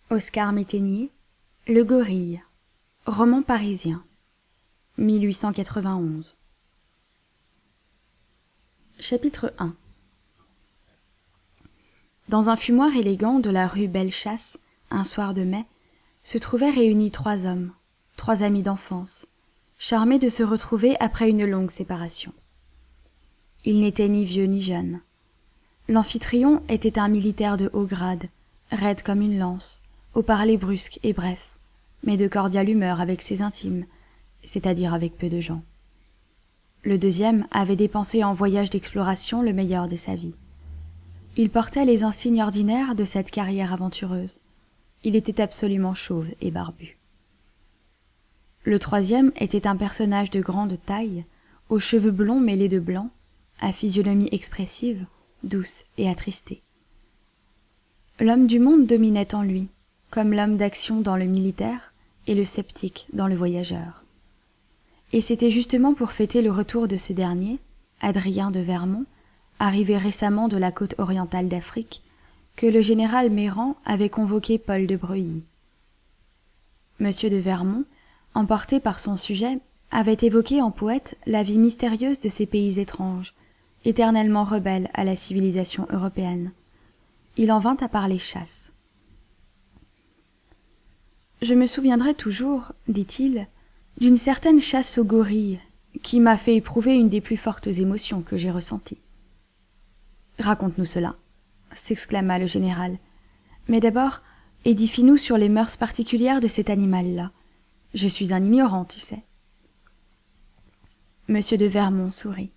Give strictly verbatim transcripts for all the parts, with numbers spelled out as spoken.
Oscar Métainier, Le Gorille, roman parisien, mille huit cent quatre-vingt-onze. Chapitre un. Dans un fumoir élégant de la rue Bellechasse, un soir de mai, se trouvaient réunis trois hommes, trois amis d'enfance, charmés de se retrouver après une longue séparation. Ils n'étaient ni vieux ni jeunes. L'amphitryon était un militaire de haut grade, raide comme une lance, au parler brusque et bref, mais de cordiale humeur avec ses intimes, c'est-à-dire avec peu de gens. Le deuxième avait dépensé en voyage d'exploration le meilleur de sa vie. Il portait les insignes ordinaires de cette carrière aventureuse. Il était absolument chauve et barbu. Le troisième était un personnage de grande taille, aux cheveux blonds mêlés de blanc, à physionomie expressive, douce et attristée. L'homme du monde dominait en lui, comme l'homme d'action dans le militaire et le sceptique dans le voyageur. Et c'était justement pour fêter le retour de ce dernier, Adrien de Vermont, arrivé récemment de la côte orientale d'Afrique, que le général Mayran avait convoqué Paul de Breuilly. Monsieur de Vermont, emporté par son sujet, avait évoqué en poète la vie mystérieuse de ces pays étranges, éternellement rebelles à la civilisation européenne. Il en vint à parler chasse. « Je me souviendrai toujours, dit-il, d'une certaine chasse aux gorilles qui m'a fait éprouver une des plus fortes émotions que j'ai ressenties. »« Raconte-nous cela, » s'exclama le général. « Mais d'abord, édifie-nous sur les mœurs particulières de cet animal-là. Je suis un ignorant, tu sais. » Monsieur de Vermont sourit.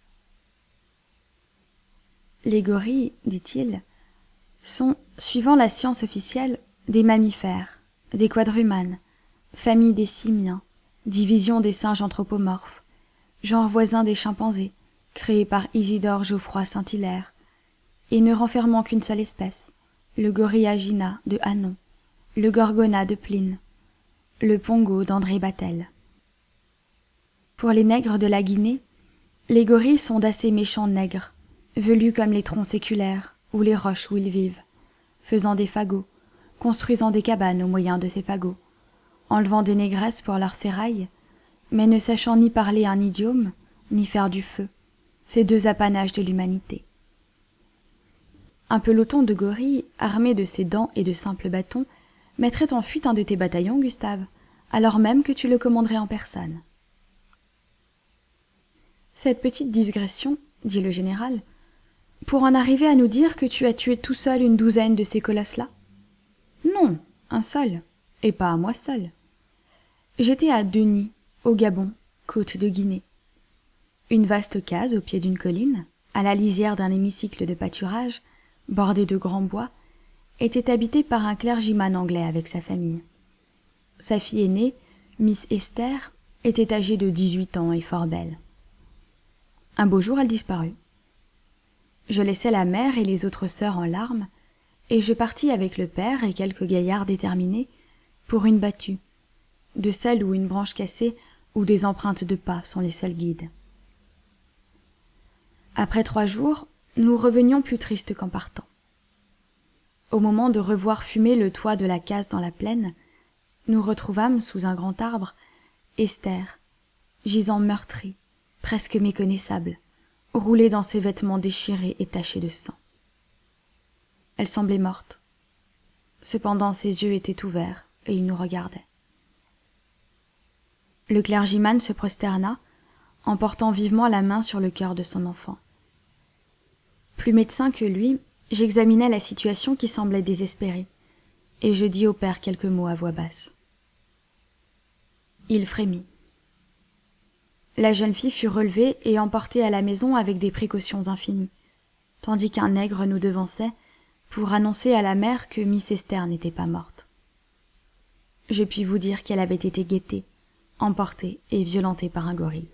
« Les gorilles, dit-il, sont, suivant la science officielle, des mammifères, des quadrumanes, famille des simiens, division des singes anthropomorphes, genre voisin des chimpanzés, créé par Isidore Geoffroy Saint-Hilaire, et ne renfermant qu'une seule espèce, le Gorillagina de Hanon, le Gorgona de Pline, le Pongo d'André Batel. Pour les nègres de la Guinée, les gorilles sont d'assez méchants nègres, velus comme les troncs séculaires ou les roches où ils vivent, faisant des fagots, construisant des cabanes au moyen de ces fagots, enlevant des négresses pour leur sérail, mais ne sachant ni parler un idiome, ni faire du feu, ces deux apanages de l'humanité. Un peloton de gorilles, armé de ses dents et de simples bâtons, mettrait en fuite un de tes bataillons, Gustave, alors même que tu le commanderais en personne. Cette petite digression, dit le général, pour en arriver à nous dire que tu as tué tout seul une douzaine de ces colosses-là? Non, un seul, et pas à moi seul. J'étais à Denis, au Gabon, côte de Guinée. Une vaste case au pied d'une colline, à la lisière d'un hémicycle de pâturage, bordé de grands bois, était habitée par un clergyman anglais avec sa famille. Sa fille aînée, Miss Esther, était âgée de dix-huit ans et fort belle. Un beau jour, elle disparut. Je laissai la mère et les autres sœurs en larmes, et je partis avec le père et quelques gaillards déterminés pour une battue, de celle où une branche cassée ou des empreintes de pas sont les seuls guides. Après trois jours, nous revenions plus tristes qu'en partant. Au moment de revoir fumer le toit de la case dans la plaine, nous retrouvâmes sous un grand arbre Esther, gisant meurtrie, presque méconnaissable, roulée dans ses vêtements déchirés et tachés de sang. Elle semblait morte. Cependant ses yeux étaient ouverts et il nous regardait. Le clergyman se prosterna, en portant vivement la main sur le cœur de son enfant. Plus médecin que lui, j'examinais la situation qui semblait désespérée, et je dis au père quelques mots à voix basse. Il frémit. La jeune fille fut relevée et emportée à la maison avec des précautions infinies, tandis qu'un nègre nous devançait pour annoncer à la mère que Miss Esther n'était pas morte. Je puis vous dire qu'elle avait été guettée, emportée et violentée par un gorille.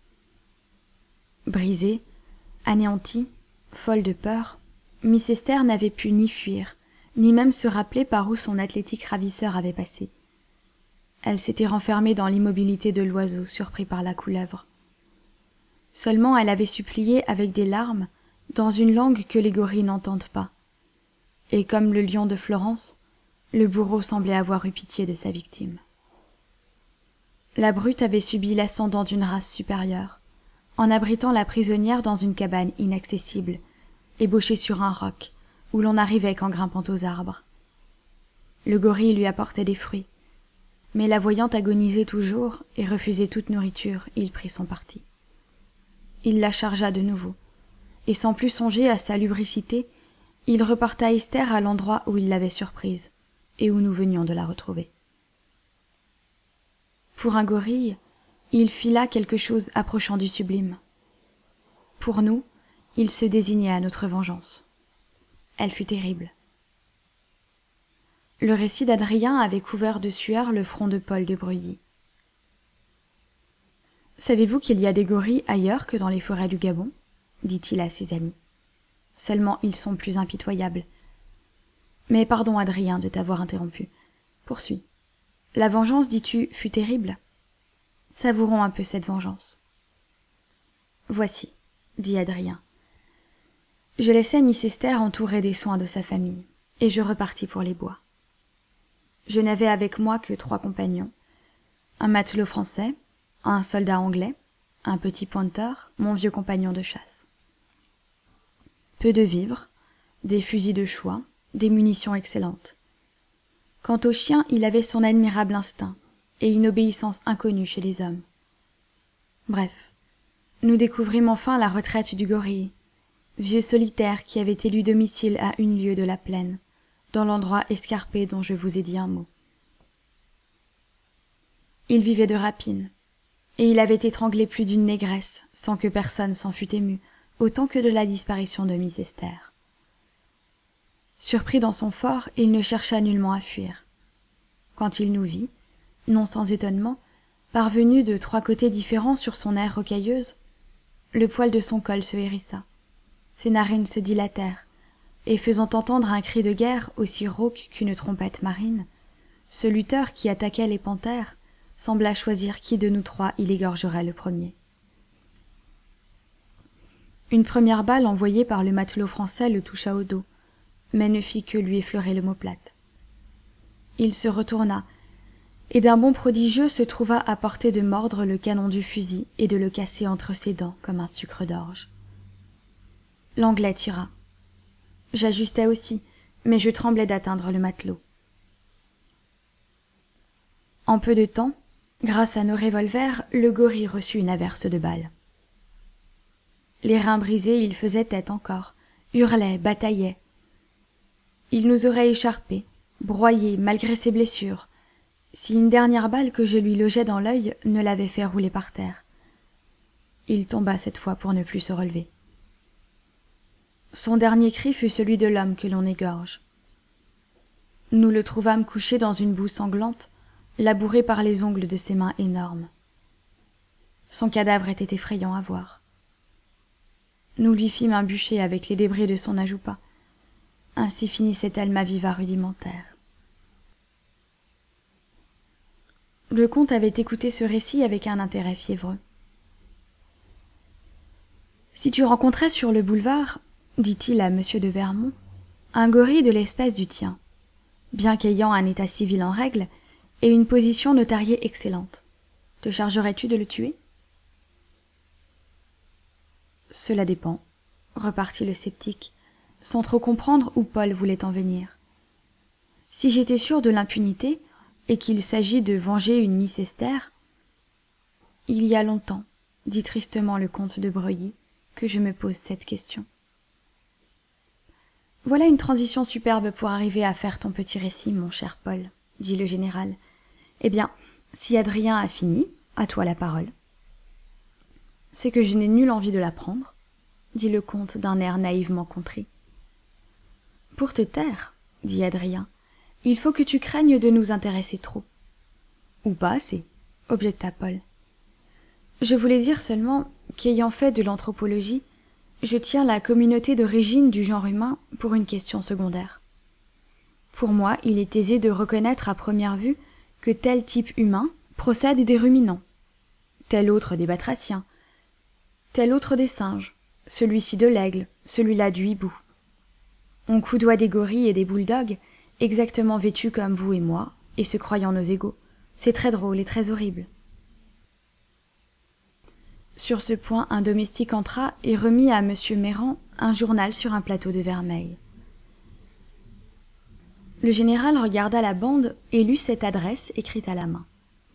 Brisée, anéantie, folle de peur, Miss Esther n'avait pu ni fuir, ni même se rappeler par où son athlétique ravisseur avait passé. Elle s'était renfermée dans l'immobilité de l'oiseau surpris par la couleuvre. Seulement elle avait supplié avec des larmes, dans une langue que les gorilles n'entendent pas. Et comme le lion de Florence, Le bourreau semblait avoir eu pitié de sa victime. La brute avait subi l'ascendant d'une race supérieure, en abritant la prisonnière dans une cabane inaccessible, ébauchée sur un roc, où l'on n'arrivait qu'en grimpant aux arbres. Le gorille lui apportait des fruits, mais la voyant agoniser toujours et refuser toute nourriture, il prit son parti. Il la chargea de nouveau, et sans plus songer à sa lubricité, il reporta Esther à l'endroit où il l'avait surprise, et où nous venions de la retrouver. Pour un gorille, il fit là quelque chose approchant du sublime. Pour nous, il se désignait à notre vengeance. Elle fut terrible. Le récit d'Adrien avait couvert de sueur le front de Paul de Breuilly. « Savez-vous qu'il y a des gorilles ailleurs que dans les forêts du Gabon ?» dit-il à ses amis. « Seulement ils sont plus impitoyables. Mais pardon, Adrien, de t'avoir interrompu. Poursuis. La vengeance, dis-tu, fut terrible ? Savourons un peu cette vengeance. »« Voici, » dit Adrien. Je laissai Miss Esther entourée des soins de sa famille, et je repartis pour les bois. Je n'avais avec moi que trois compagnons, un matelot français, un soldat anglais, un petit pointeur, mon vieux compagnon de chasse. Peu de vivres, des fusils de choix, des munitions excellentes. Quant au chien, il avait son admirable instinct, et une obéissance inconnue chez les hommes. Bref, nous découvrîmes enfin la retraite du gorille, vieux solitaire qui avait élu domicile à une lieue de la plaine, dans l'endroit escarpé dont je vous ai dit un mot. Il vivait de rapine, et il avait étranglé plus d'une négresse, sans que personne s'en fût ému, autant que de la disparition de Miss Esther. Surpris dans son fort, il ne chercha nullement à fuir. Quand il nous vit, non sans étonnement, parvenu de trois côtés différents sur son aire rocailleuse, le poil de son col se hérissa, ses narines se dilatèrent, et faisant entendre un cri de guerre aussi rauque qu'une trompette marine, ce lutteur qui attaquait les panthères sembla choisir qui de nous trois il égorgerait le premier. Une première balle envoyée par le matelot français le toucha au dos, mais ne fit que lui effleurer l'omoplate. Il se retourna, et d'un bond prodigieux se trouva à portée de mordre le canon du fusil et de le casser entre ses dents comme un sucre d'orge. L'Anglais tira. J'ajustai aussi, mais je tremblais d'atteindre le matelot. En peu de temps, grâce à nos revolvers, le gorille reçut une averse de balles. Les reins brisés, il faisait tête encore, hurlait, bataillait. Il nous aurait échappés, broyés malgré ses blessures, si une dernière balle que je lui logeais dans l'œil ne l'avait fait rouler par terre. Il tomba cette fois pour ne plus se relever. Son dernier cri fut celui de l'homme que l'on égorge. Nous le trouvâmes couché dans une boue sanglante, labouré par les ongles de ses mains énormes. Son cadavre était effrayant à voir. Nous lui fîmes un bûcher avec les débris de son ajoupa. Ainsi finissait Alma Viva rudimentaire. Le comte avait écouté ce récit avec un intérêt fiévreux. « Si tu rencontrais sur le boulevard, dit-il à monsieur de Vermont, un gorille de l'espèce du tien, bien qu'ayant un état civil en règle et une position notariée excellente, te chargerais-tu de le tuer ?» Cela dépend, repartit le sceptique, sans trop comprendre où Paul voulait en venir. Si j'étais sûr de l'impunité, et qu'il s'agit de venger une Miss Esther, il y a longtemps, dit tristement le comte de Breuilly, que je me pose cette question. Voilà une transition superbe pour arriver à faire ton petit récit, mon cher Paul, dit le général. Eh bien, si Adrien a fini, à toi la parole. C'est que je n'ai nulle envie de la prendre, dit le comte d'un air naïvement contrit. Pour te taire, dit Adrien, il faut que tu craignes de nous intéresser trop. Ou pas assez, objecta Paul. Je voulais dire seulement qu'ayant fait de l'anthropologie, je tiens la communauté d'origine du genre humain pour une question secondaire. Pour moi, il est aisé de reconnaître à première vue que tel type humain procède des ruminants, tel autre des batraciens, tel autre des singes, celui-ci de l'aigle, celui-là du hibou. On coudoie des gorilles et des bulldogs, exactement vêtus comme vous et moi, et se croyant nos égaux. C'est très drôle et très horrible. » Sur ce point, un domestique entra et remit à Monsieur Méran un journal sur un plateau de vermeil. Le général regarda la bande et lut cette adresse écrite à la main.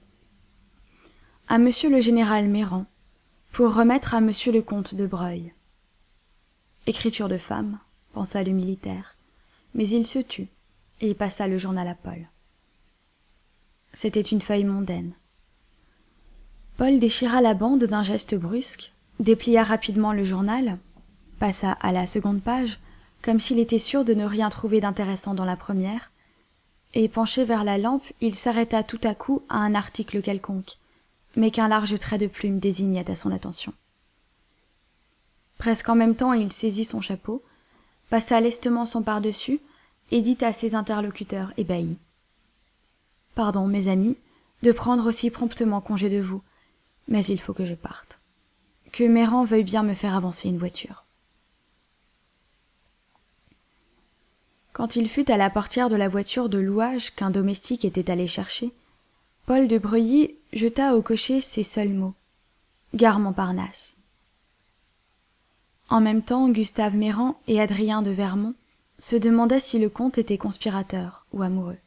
« À Monsieur le général Méran, pour remettre à Monsieur le comte de Broglie. » Écriture de femme, pensa le militaire, mais il se tut et passa le journal à Paul. C'était une feuille mondaine. Paul déchira la bande d'un geste brusque, déplia rapidement le journal, passa à la seconde page, comme s'il était sûr de ne rien trouver d'intéressant dans la première, et penché vers la lampe, il s'arrêta tout à coup à un article quelconque, mais qu'un large trait de plume désignait à son attention. Presque en même temps, il saisit son chapeau, passa lestement son pardessus, et dit à ses interlocuteurs ébahis. « Pardon, mes amis, de prendre aussi promptement congé de vous, mais il faut que je parte. Que Méran veuille bien me faire avancer une voiture. » Quand il fut à la portière de la voiture de louage qu'un domestique était allé chercher, Paul de Broglie jeta au cocher ces seuls mots. « Gare Montparnasse. » En même temps, Gustave Méran et Adrien de Vermont se demandaient si le comte était conspirateur ou amoureux.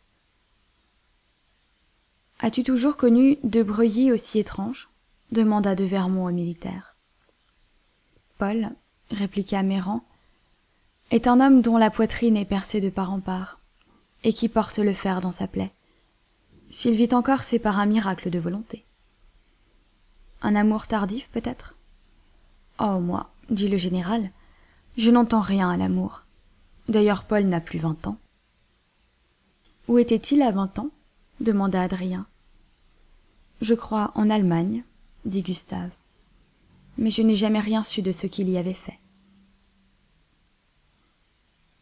« As-tu toujours connu de Broglie aussi étrange ?» demanda de Vermont au militaire. Paul, répliqua Méran, est un homme dont la poitrine est percée de part en part, et qui porte le fer dans sa plaie. S'il vit encore, c'est par un miracle de volonté. Un amour tardif, peut-être ? Oh, moi, dit le général, je n'entends rien à l'amour. D'ailleurs, Paul n'a plus vingt ans. Où était-il à vingt ans ? Demanda Adrien. Je crois en Allemagne, dit Gustave. Mais je n'ai jamais rien su de ce qu'il y avait fait.